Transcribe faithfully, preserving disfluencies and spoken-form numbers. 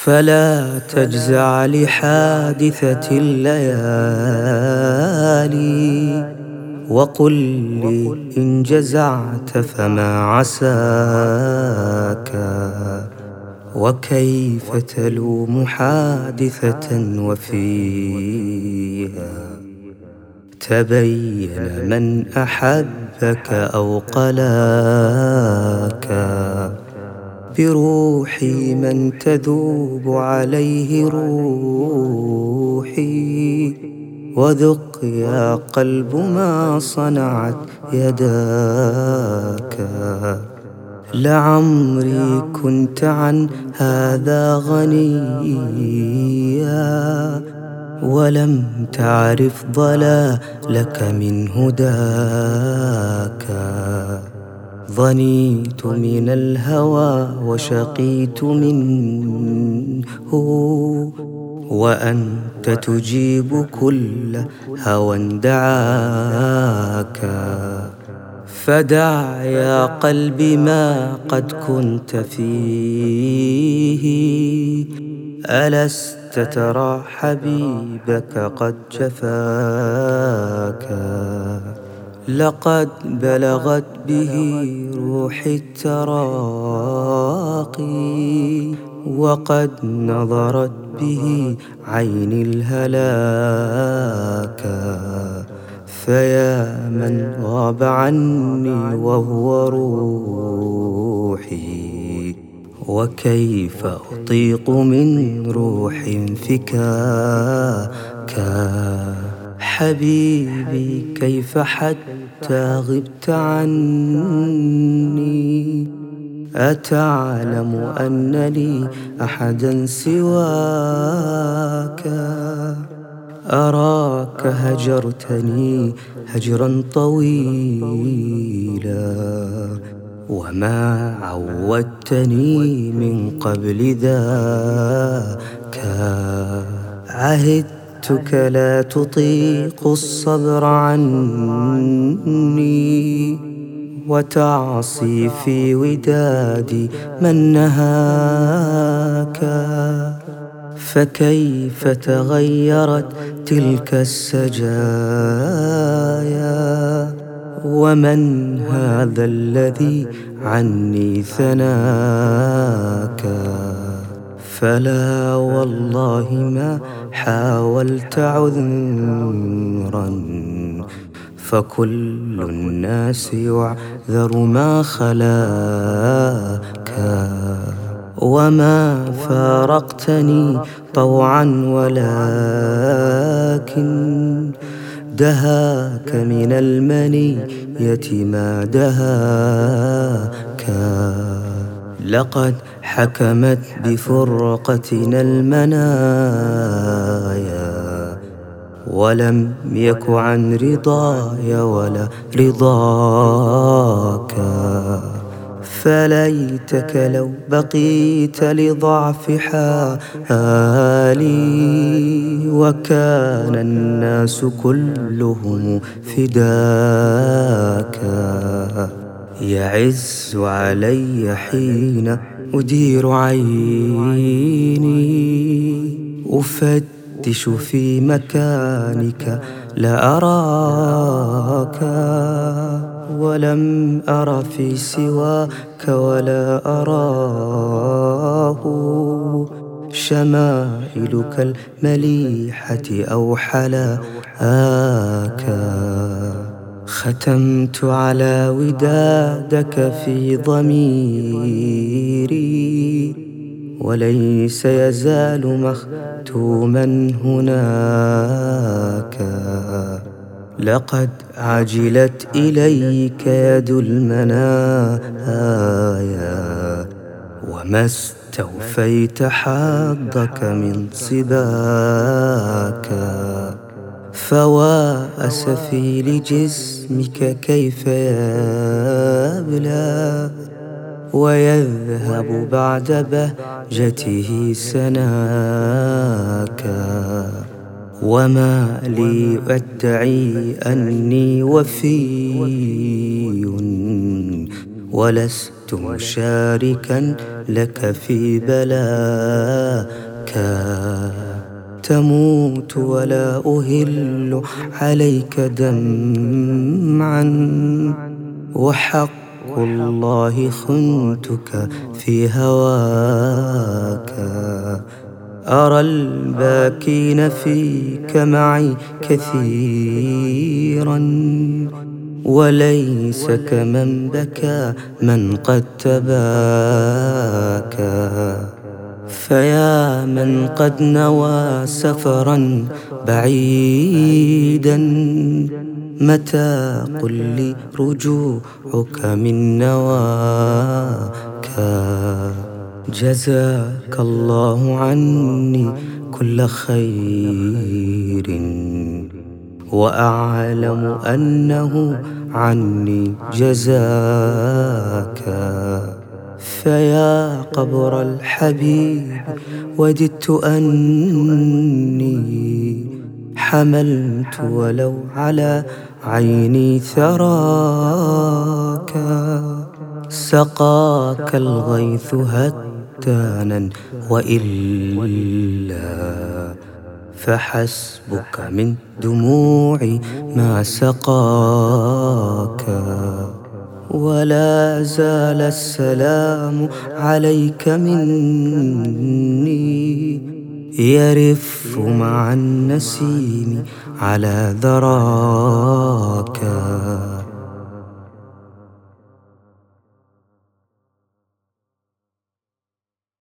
فلا تجزع لحادثة الليالي، وقل لي إن جزعت فما عساك. وكيف تلوم حادثة وفيها تبين من أحبك أو قلاك؟ بروحي من تذوب عليه روحي، وذق يا قلب ما صنعت يداك. لعمري كنت عن هذا غنيا، ولم تعرف ضلالك من هداك. ضنيت من الهوى وشقيت منه، وأنت تجيب كل هوى دعاك. فدع يا قلبي ما قد كنت فيه، ألست ترى حبيبك قد جفاك؟ لقد بلغت به روحي التراقي، وقد نظرت به عيني الهلاك. فيا من غاب عني وهو روحي، وكيف أطيق من روح فكاكا؟ حبيبي كيف حتى غبت عني؟ أتعلم أن لي أحدا سواك؟ أراك هجرتني هجرا طويلا، وما عودتني من قبل ذاك. عهدتك لا تطيق الصبر عني، وتعصي في ودادي من نهاك. فكيف تغيرت تلك السجايا؟ ومن هذا الذي عني ثناك؟ فلا والله ما حاولت عذرا، فكل الناس يعذر ما خلاك. وما فارقتني طوعا ولكن دهاك من المنية ما دهاك. لقد حكمت بفرقتنا المنايا، ولم يك عن رضاي ولا رضاك. فليتك لو بقيت لضعف حالي، وكان الناس كلهم فداك. يعز علي حين أدير عيني، أفتش في مكانك لا أراك. ولم أر في سواك ولا أراه شمائلك المليحة أو حلاك. ختمت على ودادك في ضميري، وليس يزال مختوما هناك. لقد عجلت إليك يد المنايا، وما استوفيت حظك من صباك. فوا أسفي لجسمك كيف يبلى، ويذهب بعد بهجته سناك. وما لي أدعي أني وفي، ولست ولست مشاركا لك في بلاك. تموت ولا أهل عليك دمعا، وحق الله خنتك في هواك. أرى الباكين فيك معي كثيرا، وليس كمن بكى من قد تباكى. فيا من قد نوى سفرا بعيدا، متى قل لي رجوعك من نواك. جزاك الله عني كل خير، وأعلم أنه عني جزاك. فيا قبر الحبيب وددت أني حملت ولو على عيني ثراك. سقاك الغيث هتانا وإلا، فحسبك من دموعي ما سقاك. ولا زال السلام عليك مني، يرف مع النسيم على ذراك.